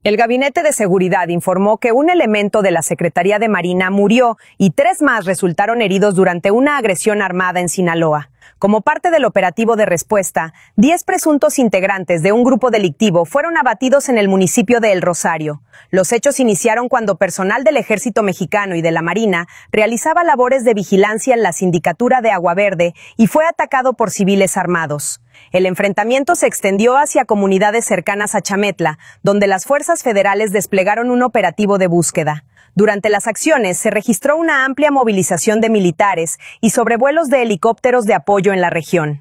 El Gabinete de Seguridad informó que un elemento de la Secretaría de Marina murió y 3 más resultaron heridos durante una agresión armada en Sinaloa. Como parte del operativo de respuesta, 10 presuntos integrantes de un grupo delictivo fueron abatidos en el municipio de El Rosario. Los hechos iniciaron cuando personal del Ejército Mexicano y de la Marina realizaba labores de vigilancia en la sindicatura de Agua Verde y fue atacado por civiles armados. El enfrentamiento se extendió hacia comunidades cercanas a Chametla, donde las fuerzas federales desplegaron un operativo de búsqueda. Durante las acciones se registró una amplia movilización de militares y sobrevuelos de helicópteros de apoyo en la región.